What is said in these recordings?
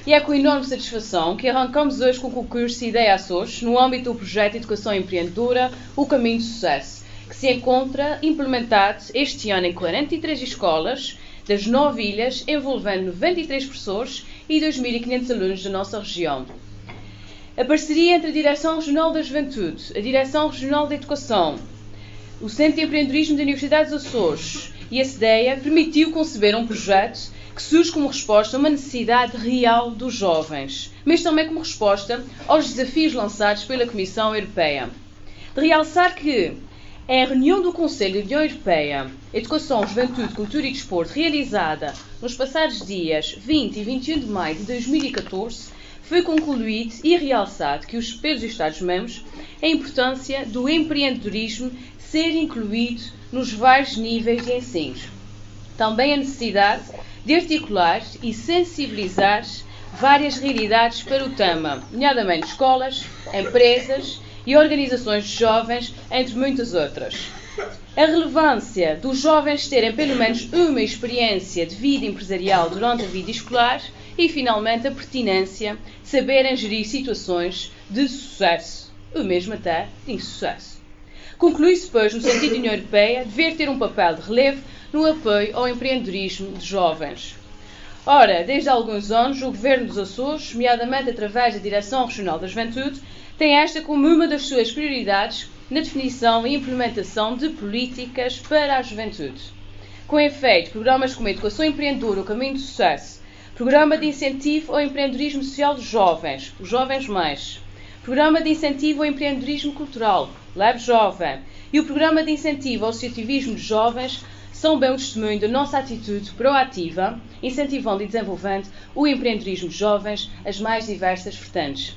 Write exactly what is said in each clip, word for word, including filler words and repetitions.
E é com enorme satisfação que arrancamos hoje com o concurso Ideia Açores, no âmbito do projeto Educação Empreendedora, o Caminho de Sucesso, que se encontra implementado este ano em quarenta e três escolas das nove ilhas, envolvendo noventa e três professores e dois mil e quinhentos alunos da nossa região. A parceria entre a Direção Regional da Juventude, a Direção Regional da Educação, o Centro de Empreendedorismo da Universidade dos Açores e a SEDEA permitiu conceber um projeto que surge como resposta a uma necessidade real dos jovens, mas também como resposta aos desafios lançados pela Comissão Europeia. De realçar que a reunião do Conselho da União Europeia, Educação, Juventude, Cultura e Desporto, realizada nos passados dias vinte e vinte e um de maio de dois mil e catorze, foi concluído e realçado que os, pelos Estados-membros a importância do empreendedorismo ser incluído nos vários níveis de ensino. Também a necessidade de articular e sensibilizar várias realidades para o tema, nomeadamente escolas, empresas e organizações de jovens, entre muitas outras. A relevância dos jovens terem pelo menos uma experiência de vida empresarial durante a vida escolar e, finalmente, a pertinência de saberem gerir situações de sucesso, ou mesmo até de insucesso. Conclui-se, pois, no sentido da União Europeia, dever ter um papel de relevo no apoio ao empreendedorismo de jovens. Ora, desde há alguns anos, o Governo dos Açores, nomeadamente através da Direção Regional da Juventude, tem esta como uma das suas prioridades na definição e implementação de políticas para a juventude. Com efeito, programas como a Educação Empreendedora, o Caminho de Sucesso, Programa de Incentivo ao Empreendedorismo Social dos Jovens, os Jovens Mais, Programa de Incentivo ao Empreendedorismo Cultural, Lab Jovem, e o Programa de Incentivo ao Associativismo de Jovens são bem um testemunho da nossa atitude proativa, incentivando e desenvolvendo o empreendedorismo de jovens as mais diversas vertentes.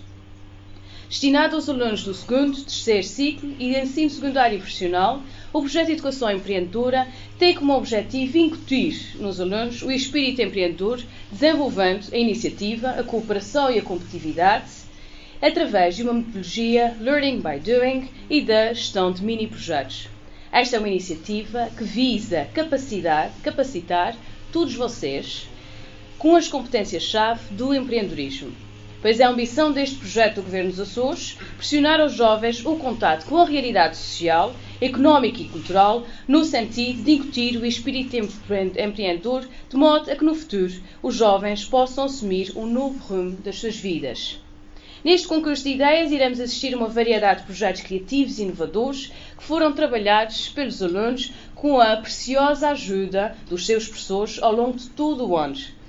Destinado aos alunos do segundo, terceiro ciclo e de ensino secundário e profissional, o projeto de Educação Empreendedora tem como objetivo incutir nos alunos o espírito empreendedor, desenvolvendo a iniciativa, a cooperação e a competitividade, através de uma metodologia Learning by Doing e da gestão de mini-projetos. Esta é uma iniciativa que visa capacitar, capacitar todos vocês com as competências-chave do empreendedorismo. Pois é a ambição deste projeto do Governo dos Açores pressionar aos jovens o contato com a realidade social, económica e cultural, no sentido de incutir o espírito empreendedor, de modo a que no futuro os jovens possam assumir um novo rumo das suas vidas. Neste concurso de ideias iremos assistir a uma variedade de projetos criativos e inovadores que foram trabalhados pelos alunos com a preciosa ajuda dos seus professores ao longo de todo o ano.